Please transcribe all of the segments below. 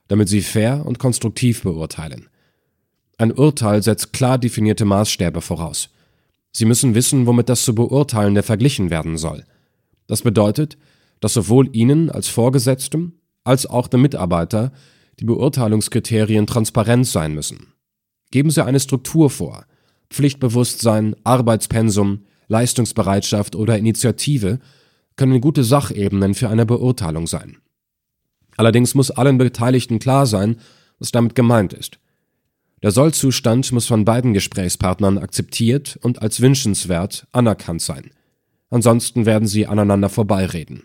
damit sie fair und konstruktiv beurteilen. Ein Urteil setzt klar definierte Maßstäbe voraus. Sie müssen wissen, womit das zu Beurteilende verglichen werden soll. Das bedeutet, dass sowohl Ihnen als Vorgesetztem als auch dem Mitarbeiter die Beurteilungskriterien transparent sein müssen. Geben Sie eine Struktur vor. Pflichtbewusstsein, Arbeitspensum, Leistungsbereitschaft oder Initiative können gute Sachebenen für eine Beurteilung sein. Allerdings muss allen Beteiligten klar sein, was damit gemeint ist. Der Sollzustand muss von beiden Gesprächspartnern akzeptiert und als wünschenswert anerkannt sein. Ansonsten werden sie aneinander vorbeireden.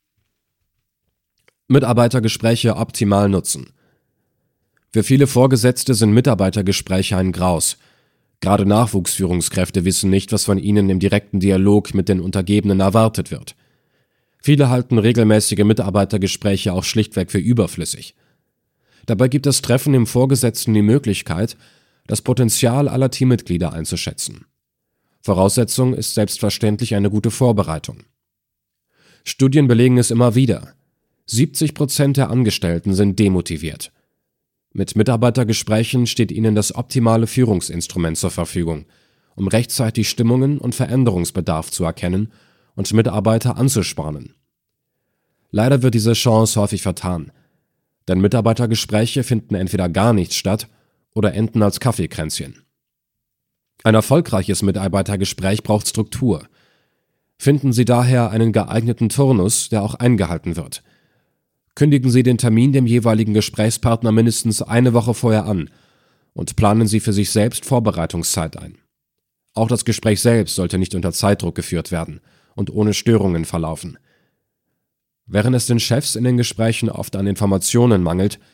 Mitarbeitergespräche optimal nutzen. Für viele Vorgesetzte sind Mitarbeitergespräche ein Graus. Gerade Nachwuchsführungskräfte wissen nicht, was von ihnen im direkten Dialog mit den Untergebenen erwartet wird. Viele halten regelmäßige Mitarbeitergespräche auch schlichtweg für überflüssig. Dabei gibt das Treffen im Vorgesetzten die Möglichkeit, das Potenzial aller Teammitglieder einzuschätzen. Voraussetzung ist selbstverständlich eine gute Vorbereitung. Studien belegen es immer wieder. 70% der Angestellten sind demotiviert. Mit Mitarbeitergesprächen steht ihnen das optimale Führungsinstrument zur Verfügung, um rechtzeitig Stimmungen und Veränderungsbedarf zu erkennen und Mitarbeiter anzuspornen. Leider wird diese Chance häufig vertan, denn Mitarbeitergespräche finden entweder gar nicht statt oder enden als Kaffeekränzchen. Ein erfolgreiches Mitarbeitergespräch braucht Struktur. Finden Sie daher einen geeigneten Turnus, der auch eingehalten wird. Kündigen Sie den Termin dem jeweiligen Gesprächspartner mindestens eine Woche vorher an und planen Sie für sich selbst Vorbereitungszeit ein. Auch das Gespräch selbst sollte nicht unter Zeitdruck geführt werden und ohne Störungen verlaufen. Während es den Chefs in den Gesprächen oft an Informationen mangelt,